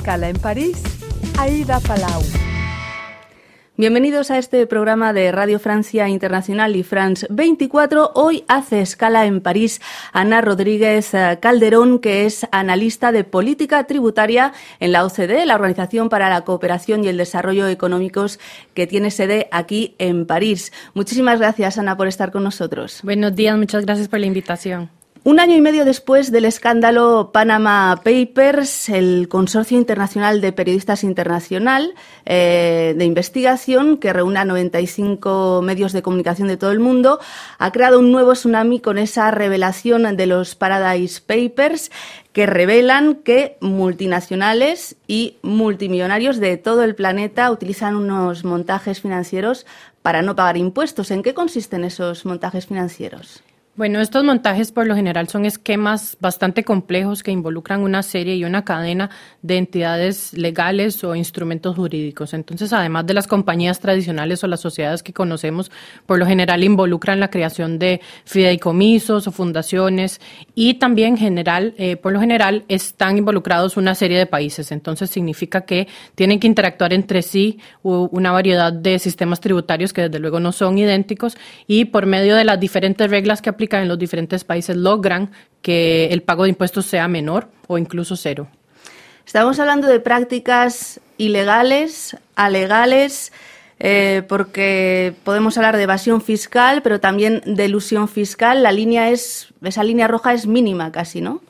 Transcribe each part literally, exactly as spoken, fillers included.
escala en París, Aida Palau. Bienvenidos a este programa de Radio Francia Internacional y France veinticuatro. Hoy hace escala en París Ana Rodríguez Calderón, que es analista de política tributaria en la O C D E, la Organización para la Cooperación y el Desarrollo Económicos, que tiene sede aquí en París. Muchísimas gracias, Ana, por estar con nosotros. Buenos días, muchas gracias por la invitación. Un año y medio después del escándalo Panama Papers, el Consorcio Internacional de Periodistas Internacional eh, de Investigación, que reúne a noventa y cinco medios de comunicación de todo el mundo, ha creado un nuevo tsunami con esa revelación de los Paradise Papers, que revelan que multinacionales y multimillonarios de todo el planeta utilizan unos montajes financieros para no pagar impuestos. ¿En qué consisten esos montajes financieros? Bueno, estos montajes por lo general son esquemas bastante complejos que involucran una serie y una cadena de entidades legales o instrumentos jurídicos. Entonces, además de las compañías tradicionales o las sociedades que conocemos, por lo general involucran la creación de fideicomisos o fundaciones y también general, eh, por lo general están involucrados una serie de países. Entonces, significa que tienen que interactuar entre sí una variedad de sistemas tributarios que desde luego no son idénticos y por medio de las diferentes reglas que aplican en los diferentes países logran que el pago de impuestos sea menor o incluso cero. Estamos hablando de prácticas ilegales, alegales, eh, porque podemos hablar de evasión fiscal, pero también de elusión fiscal. La línea es, esa línea roja es mínima casi, ¿no?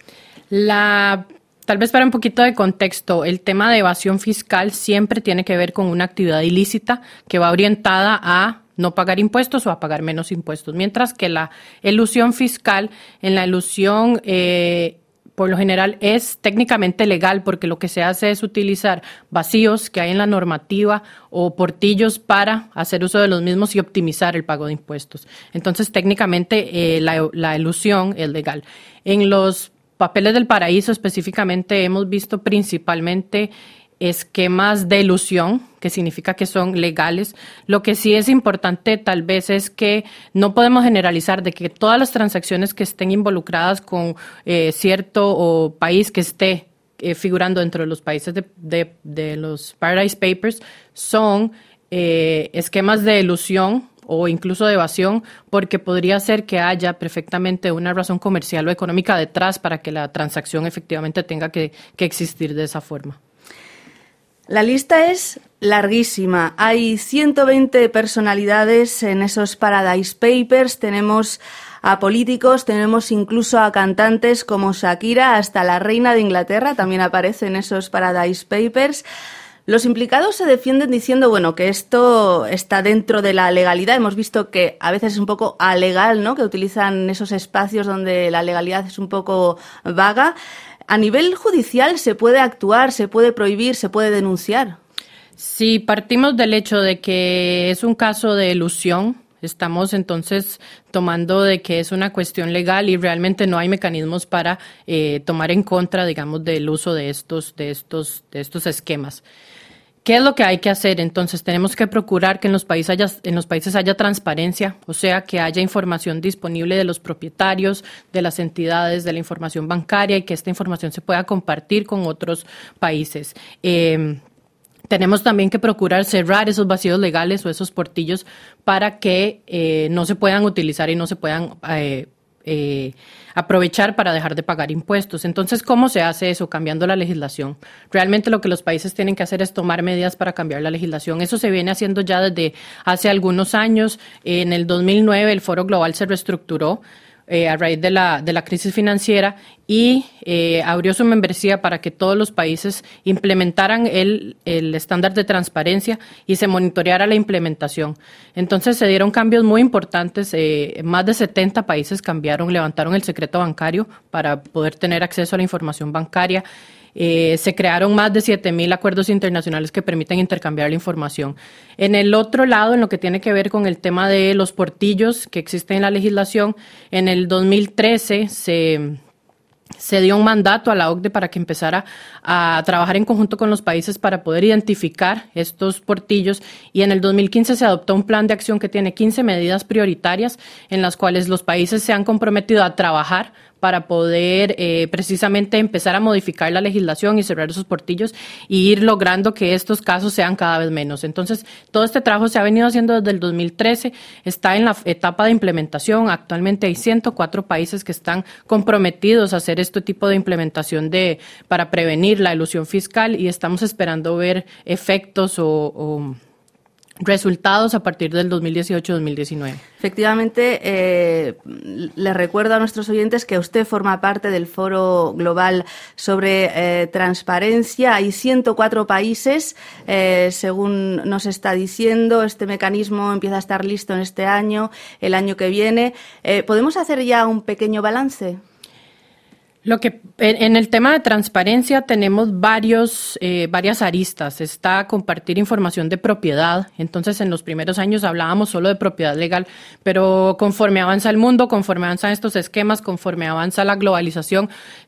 La Tal vez para un poquito de contexto, el tema de evasión fiscal siempre tiene que ver con una actividad ilícita que va orientada a no pagar impuestos o a pagar menos impuestos, mientras que la elusión fiscal, en la elusión eh, por lo general es técnicamente legal porque lo que se hace es utilizar vacíos que hay en la normativa o portillos para hacer uso de los mismos y optimizar el pago de impuestos. Entonces, técnicamente eh, la, la elusión es legal. En los papeles del paraíso específicamente hemos visto principalmente esquemas de elusión, que significa que son legales. Lo que sí es importante tal vez es que no podemos generalizar de que todas las transacciones que estén involucradas con eh, cierto o país que esté eh, figurando dentro de los países de, de, de los Paradise Papers son eh, esquemas de elusión o incluso de evasión, porque podría ser que haya perfectamente una razón comercial o económica detrás para que la transacción efectivamente tenga que, que existir de esa forma. La lista es larguísima. Hay ciento veinte personalidades en esos Paradise Papers. Tenemos a políticos, tenemos incluso a cantantes como Shakira, hasta la reina de Inglaterra también aparece en esos Paradise Papers. Los implicados se defienden diciendo, bueno, que esto está dentro de la legalidad. Hemos visto que a veces es un poco alegal, ¿no?, que utilizan esos espacios donde la legalidad es un poco vaga. A nivel judicial se puede actuar, se puede prohibir, se puede denunciar. Sí, partimos del hecho de que es un caso de elusión. Estamos entonces tomando de que es una cuestión legal y realmente no hay mecanismos para eh, tomar en contra, digamos, del uso de estos, de estos, de estos esquemas. ¿Qué es lo que hay que hacer? Entonces, tenemos que procurar que en los países haya, en los países haya transparencia, o sea, que haya información disponible de los propietarios, de las entidades, de la información bancaria y que esta información se pueda compartir con otros países. Eh, Tenemos también que procurar cerrar esos vacíos legales o esos portillos para que eh, no se puedan utilizar y no se puedan eh, eh, aprovechar para dejar de pagar impuestos. Entonces, ¿cómo se hace eso? Cambiando la legislación. Realmente lo que los países tienen que hacer es tomar medidas para cambiar la legislación. Eso se viene haciendo ya desde hace algunos años. En el dos mil nueve el Foro Global se reestructuró Eh, a raíz de la, de la crisis financiera y eh, abrió su membresía para que todos los países implementaran el, el estándar de transparencia y se monitoreara la implementación. Entonces se dieron cambios muy importantes, eh, más de setenta países cambiaron, levantaron el secreto bancario para poder tener acceso a la información bancaria. Eh, se crearon más de siete mil acuerdos internacionales que permiten intercambiar la información. En el otro lado, en lo que tiene que ver con el tema de los portillos que existen en la legislación, en el dos mil trece se, se dio un mandato a la O C D E para que empezara a trabajar en conjunto con los países para poder identificar estos portillos, y en el dos mil quince se adoptó un plan de acción que tiene quince medidas prioritarias en las cuales los países se han comprometido a trabajar para poder eh, precisamente empezar a modificar la legislación y cerrar esos portillos y ir logrando que estos casos sean cada vez menos. Entonces, todo este trabajo se ha venido haciendo desde el dos mil trece, está en la etapa de implementación. Actualmente hay ciento cuatro países que están comprometidos a hacer este tipo de implementación de para prevenir la elusión fiscal y estamos esperando ver efectos o, o resultados a partir del dos mil dieciocho dos mil diecinueve. Efectivamente, eh, les recuerdo a nuestros oyentes que usted forma parte del Foro Global sobre eh, Transparencia. Hay ciento cuatro países, eh, según nos está diciendo. Este mecanismo empieza a estar listo en este año, el año que viene. Eh, ¿Podemos hacer ya un pequeño balance? Lo que en el tema de transparencia tenemos varios, eh, varias aristas. Está compartir información de propiedad. Entonces, en los primeros años hablábamos solo de propiedad legal, pero conforme avanza el mundo, conforme avanzan estos esquemas, conforme avanza la globalización,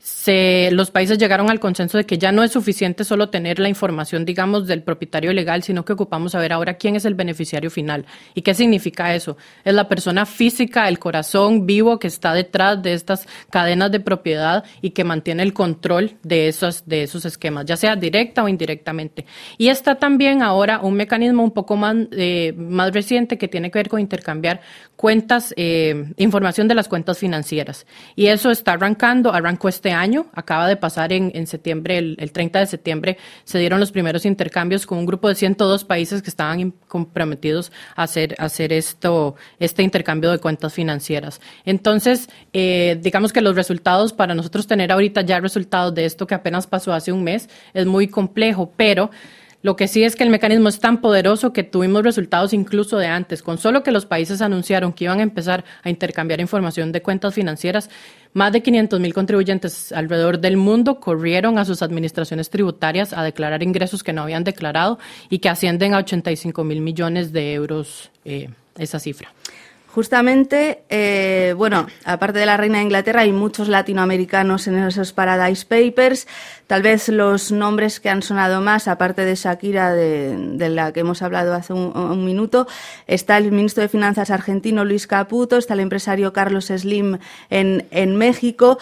se, los países llegaron al consenso de que ya no es suficiente solo tener la información, digamos, del propietario legal, sino que ocupamos saber ahora quién es el beneficiario final. ¿Y qué significa eso? Es la persona física, el corazón vivo que está detrás de estas cadenas de propiedad y que mantiene el control de esos, de esos esquemas, ya sea directa o indirectamente. Y está también ahora un mecanismo un poco más, eh, más reciente que tiene que ver con intercambiar cuentas, eh, información de las cuentas financieras. Y eso está arrancando, arrancó este año, acaba de pasar en, en septiembre, el, el treinta de septiembre, se dieron los primeros intercambios con un grupo de ciento dos países que estaban comprometidos a hacer, a hacer esto, este intercambio de cuentas financieras. Entonces, eh, digamos que los resultados para nosotros tener ahorita ya resultados de esto que apenas pasó hace un mes es muy complejo, pero lo que sí es que el mecanismo es tan poderoso que tuvimos resultados incluso de antes. Con solo que los países anunciaron que iban a empezar a intercambiar información de cuentas financieras, más de quinientos mil contribuyentes alrededor del mundo corrieron a sus administraciones tributarias a declarar ingresos que no habían declarado y que ascienden a ochenta y cinco mil millones de euros, eh, esa cifra. Justamente, eh, bueno, aparte de la Reina de Inglaterra, hay muchos latinoamericanos en esos Paradise Papers. Tal vez los nombres que han sonado más, aparte de Shakira, de, de la que hemos hablado hace un, un minuto, está el ministro de Finanzas argentino, Luis Caputo, está el empresario Carlos Slim en, en México.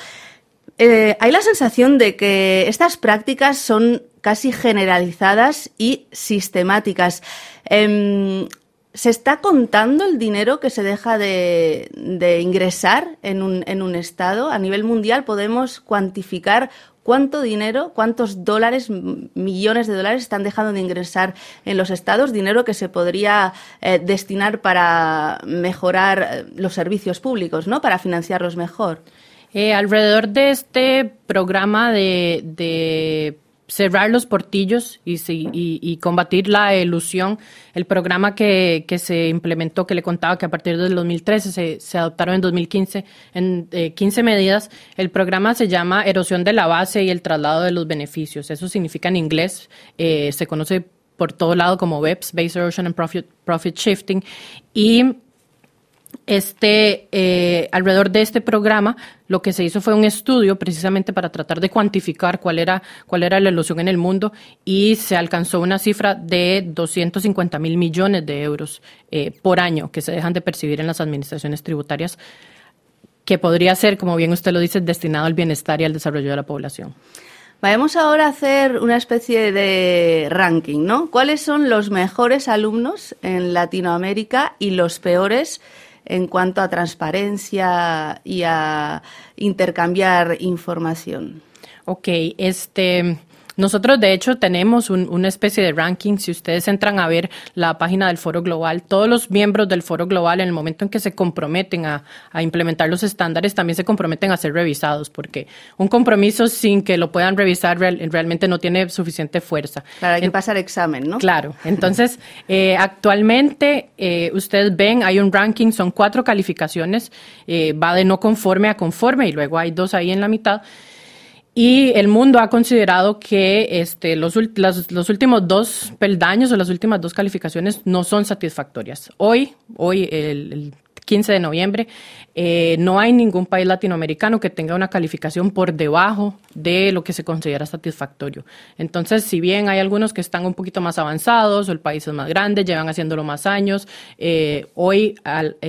Eh, hay la sensación de que estas prácticas son casi generalizadas y sistemáticas. Eh, ¿Se está contando el dinero que se deja de, de ingresar en un, en un Estado? A nivel mundial podemos cuantificar cuánto dinero, cuántos dólares, millones de dólares están dejando de ingresar en los Estados, dinero que se podría eh, destinar para mejorar los servicios públicos, ¿no? Para financiarlos mejor. Eh, alrededor de este programa de... de cerrar los portillos y, y, y combatir la elusión, el programa que, que se implementó, que le contaba que a partir del dos mil trece se, se adoptaron en dos mil quince en eh, quince medidas. El programa se llama Erosión de la Base y el Traslado de los Beneficios. Eso significa en inglés, eh, se conoce por todo lado como B E P S, Base Erosion and Profit, Profit Shifting, y Este, eh, alrededor de este programa, lo que se hizo fue un estudio precisamente para tratar de cuantificar cuál era, cuál era la elusión en el mundo y se alcanzó una cifra de doscientos cincuenta mil millones de euros eh, por año que se dejan de percibir en las administraciones tributarias, que podría ser, como bien usted lo dice, destinado al bienestar y al desarrollo de la población. Vamos ahora a hacer una especie de ranking, ¿no? ¿Cuáles son los mejores alumnos en Latinoamérica y los peores en cuanto a transparencia y a intercambiar información? Ok, este... Nosotros, de hecho, tenemos un, una especie de ranking. Si ustedes entran a ver la página del Foro Global, todos los miembros del Foro Global, en el momento en que se comprometen a, a implementar los estándares, también se comprometen a ser revisados, porque un compromiso sin que lo puedan revisar real, realmente no tiene suficiente fuerza. Claro, hay que pasar examen, ¿no? Claro. Entonces, eh, actualmente, eh, ustedes ven, hay un ranking, son cuatro calificaciones, eh, va de no conforme a conforme, y luego hay dos ahí en la mitad. Y el mundo ha considerado que este, los, los, los últimos dos peldaños o las últimas dos calificaciones no son satisfactorias. Hoy, hoy el, el quince de noviembre, eh, no hay ningún país latinoamericano que tenga una calificación por debajo de lo que se considera satisfactorio. Entonces, si bien hay algunos que están un poquito más avanzados o el país es más grande, llevan haciéndolo más años, eh, hoy al... Eh,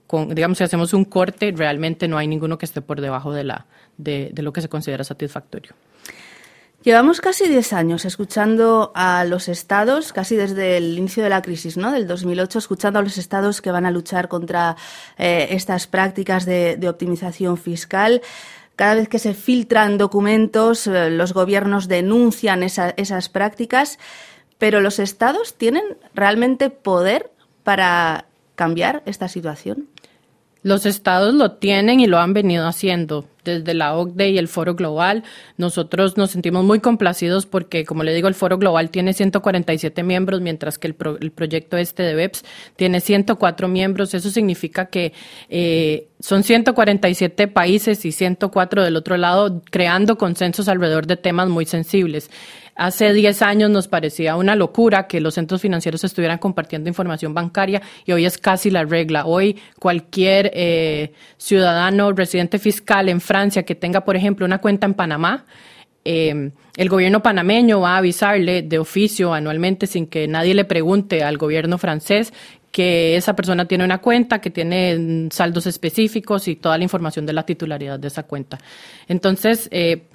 con, digamos, si hacemos un corte, realmente no hay ninguno que esté por debajo de, la, de, de lo que se considera satisfactorio. Llevamos casi diez años escuchando a los estados, casi desde el inicio de la crisis, ¿no?, del dos mil ocho, escuchando a los estados que van a luchar contra eh, estas prácticas de, de optimización fiscal. Cada vez que se filtran documentos, eh, los gobiernos denuncian esa, esas prácticas, pero ¿los estados tienen realmente poder para cambiar esta situación? Los estados lo tienen y lo han venido haciendo. Desde la O C D E y el Foro Global, nosotros nos sentimos muy complacidos porque, como le digo, el Foro Global tiene ciento cuarenta y siete miembros, mientras que el, pro, el proyecto este de B E P S tiene ciento cuatro miembros. Eso significa que eh, son ciento cuarenta y siete países y ciento cuatro del otro lado creando consensos alrededor de temas muy sensibles. Hace diez años nos parecía una locura que los centros financieros estuvieran compartiendo información bancaria y hoy es casi la regla. Hoy cualquier eh, ciudadano residente fiscal en Francia que tenga, por ejemplo, una cuenta en Panamá, eh, el gobierno panameño va a avisarle de oficio anualmente sin que nadie le pregunte al gobierno francés que esa persona tiene una cuenta, que tiene saldos específicos y toda la información de la titularidad de esa cuenta. Entonces, eh,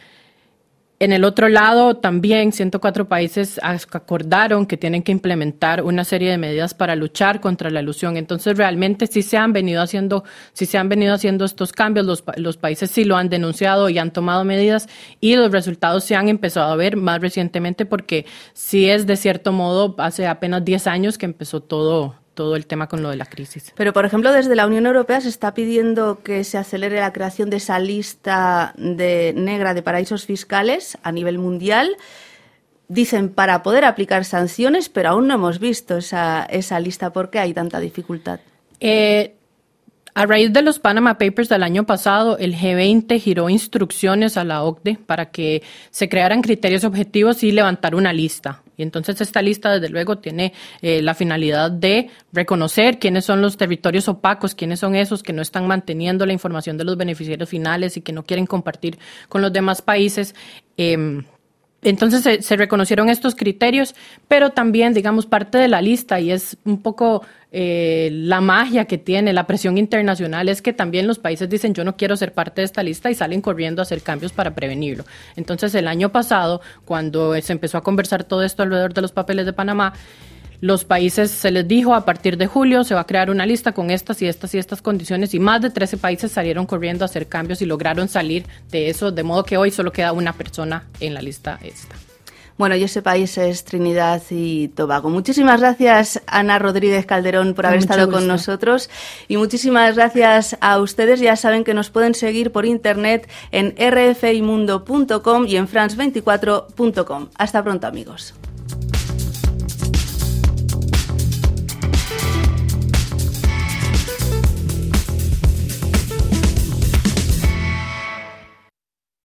en el otro lado, también ciento cuatro países acordaron que tienen que implementar una serie de medidas para luchar contra la elusión. Entonces, realmente sí se han venido haciendo, sí se han venido haciendo estos cambios. Los, los países sí lo han denunciado y han tomado medidas y los resultados se han empezado a ver más recientemente porque sí es de cierto modo hace apenas diez años que empezó todo. todo el tema con lo de la crisis. Pero, por ejemplo, desde la Unión Europea se está pidiendo que se acelere la creación de esa lista de negra de paraísos fiscales a nivel mundial. Dicen para poder aplicar sanciones, pero aún no hemos visto esa, esa lista. ¿Por qué hay tanta dificultad? Eh, a raíz de los Panama Papers del año pasado, el G veinte giró instrucciones a la O C D E para que se crearan criterios objetivos y levantar una lista. Y entonces esta lista, desde luego, tiene eh, la finalidad de reconocer quiénes son los territorios opacos, quiénes son esos que no están manteniendo la información de los beneficiarios finales y que no quieren compartir con los demás países. Eh, Entonces se, se reconocieron estos criterios, pero también, digamos, parte de la lista, y es un poco eh, la magia que tiene la presión internacional, es que también los países dicen yo no quiero ser parte de esta lista y salen corriendo a hacer cambios para prevenirlo. Entonces el año pasado, cuando se empezó a conversar todo esto alrededor de los papeles de Panamá, los países se les dijo a partir de julio se va a crear una lista con estas y estas y estas condiciones y más de trece países salieron corriendo a hacer cambios y lograron salir de eso, de modo que hoy solo queda una persona en la lista esta. Bueno, y ese país es Trinidad y Tobago. Muchísimas gracias, Ana Rodríguez Calderón, por haber estado con nosotros. Y muchísimas gracias a ustedes. Ya saben que nos pueden seguir por internet en r f i mundo punto com y en france veinticuatro punto com. Hasta pronto, amigos.